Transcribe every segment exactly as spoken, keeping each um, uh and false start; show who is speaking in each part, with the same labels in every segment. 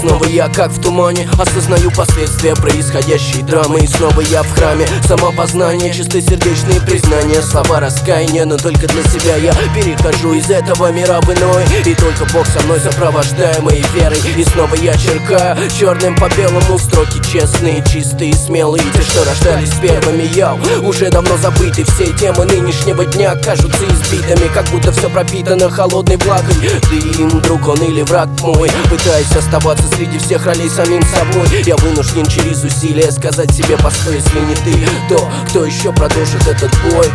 Speaker 1: снова я как в тумане, осознаю последствия происходящей драмы. И снова я в храме самопознания, чистосердечные признания, слова раскаяния, но только для себя я перехожу из этого мира в иной. И только Бог со мной, сопровождаемый верой. И снова я черкаю черным по белому строки честные, чистые, смелые, те, что рождались первыми. Я уже давно забыты, все темы нынешнего дня кажутся избитыми, как будто все пропитано холодной влагой. Ты им друг он или враг мой, пытаясь оставаться среди всех ролей самим собой. Я вынужден через усилия сказать себе: постой, если не ты, то кто еще продолжит этот бой?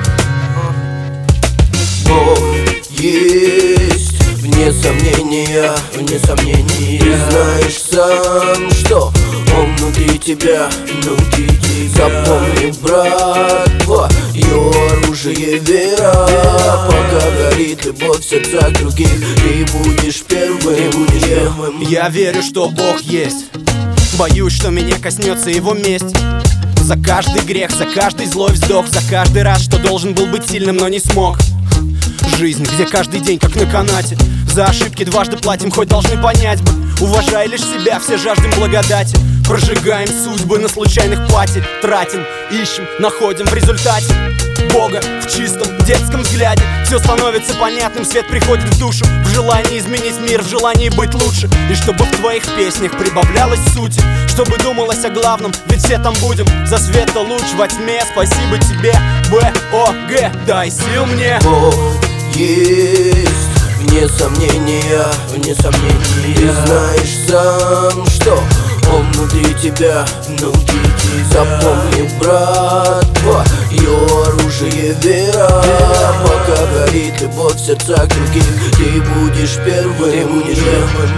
Speaker 1: Бог есть, вне сомнения, вне сомнения. Ты знаешь сам, что он внутри тебя, внутри тебя. Запомни, брат, твое оружие вера. Пока горит любовь в сердцах других, ты будешь первым, ты будешь первым.
Speaker 2: Я верю, что Бог есть, боюсь, что меня коснется его месть. За каждый грех, за каждый злой вздох, за каждый раз, что должен был быть сильным, но не смог. Жизнь, где каждый день как на канате, за ошибки дважды платим, хоть должны понять бы. Уважай лишь себя, все жаждем благодати. Прожигаем судьбы на случайных платье, тратим, ищем, находим в результате Бога в чистом детском взгляде. Все становится понятным, свет приходит в душу, в желании изменить мир, в желании быть лучше. И чтобы в твоих песнях прибавлялось сути, чтобы думалось о главном, ведь все там будем. За света луч во тьме, спасибо тебе, Б О Г, дай сил мне.
Speaker 1: Бог есть, вне сомнения, вне сомнения. Ты знаешь сам, что он внутри тебя, внутри тебя. Запомни, брат, твое оружие вера. Пока горит любовь в сердцах других, ты будешь первым, ты будешь первым.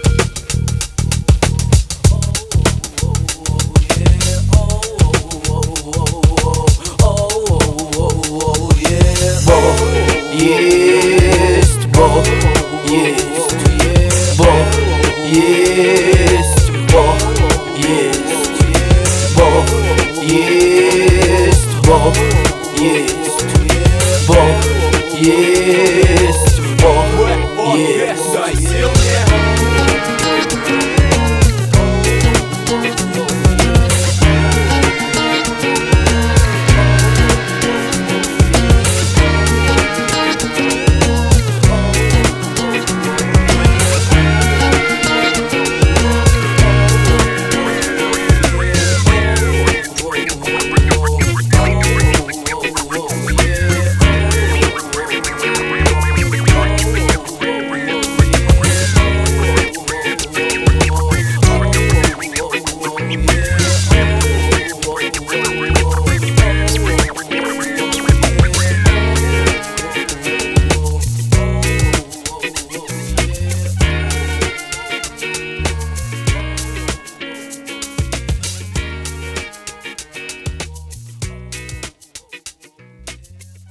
Speaker 1: Бог есть, Бог есть, Бог есть, Бог есть, Бог есть, Бог